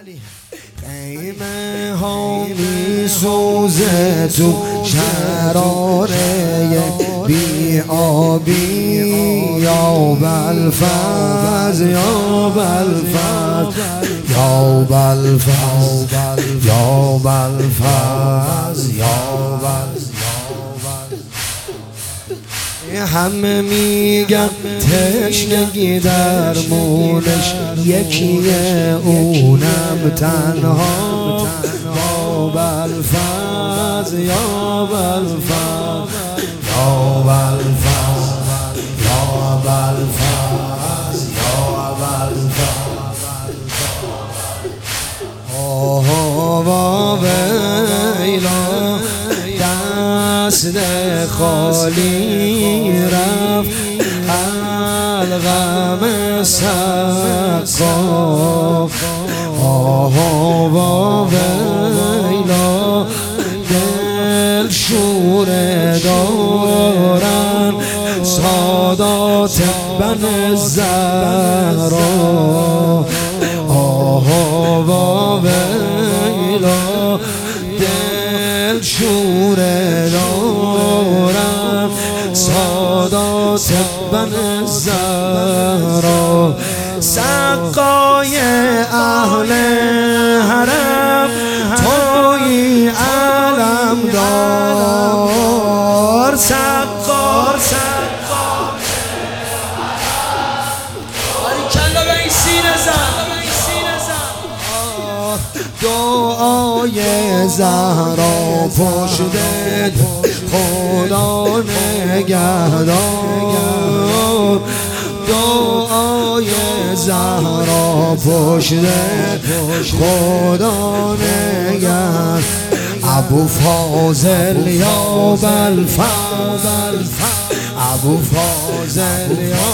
خیمه ها می سوزه تو شراره بی آبی یا بلفز یا بلفز یا بلفز یا بلفز یا بلفز همه میگن تشنگی درمونش یکیه اونم تنها یا بلفز یا بلفز یا بلفز یا بلفز یا بلفز آها ویلا دست خالی رفت الغم سقاف آها و ویلا دل شوره دارن سادات بن زهرا آها و ویلا دل شوره دارن سادات بن زهرا سقای اهل حرم توی علم دار سقار باریکلا به این سینه زن دعای زهرا پشت خدا نگهدار دعای زهرا پشت خدا نگهدار ابو فاضل یا بلفز ابو فاضل یا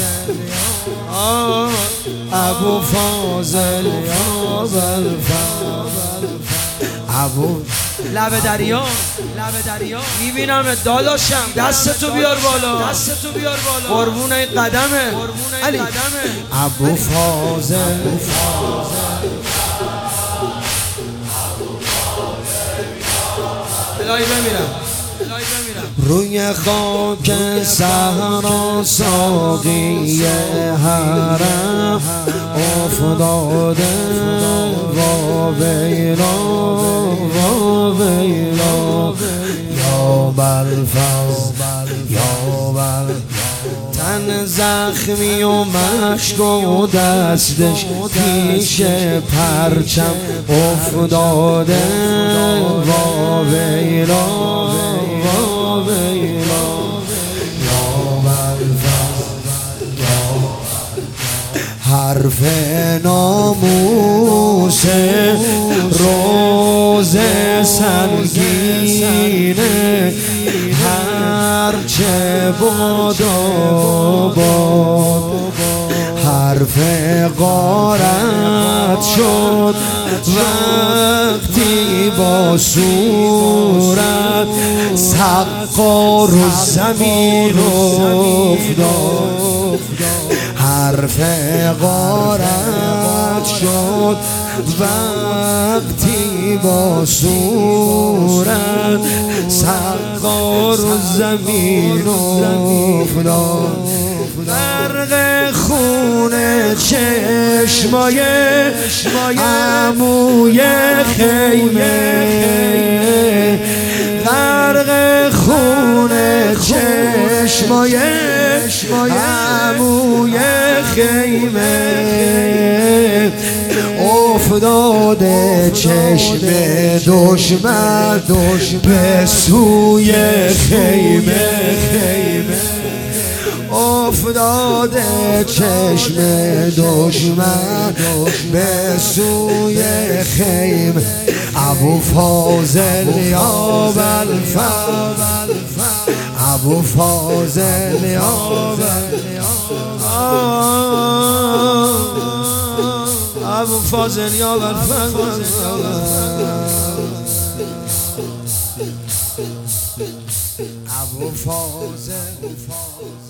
ابو فاضل یا بلفز ابو لب دریا میبینم داداشم دستتو بیار بالا قربون این قدمه علی ابو فاضل الهی بمیرم روی خاک صحرا ساقی حرم افتاده وا ویلا یا بلفز یا بلفز تن زخمی و مشک و دستش پیش پرچم افتاده وا ویلا حرف ناموس روز سنگینه هرچه باد حرف غارت شد وقتی با صورت سقار و زمین افتاد حرف غارت شد وقتی با صورت سقار و زمین افتاد غرق خون چشمای عموی خیمه غرق خون چشمای عموی خیمه افتاده چشم دشمن به سوی خیمه افتاده چشم دشمن به سوی خیمه ابو فاضل یا بلفز ابو فاضل یا ابو فاضل یا بلفز ابو فاضل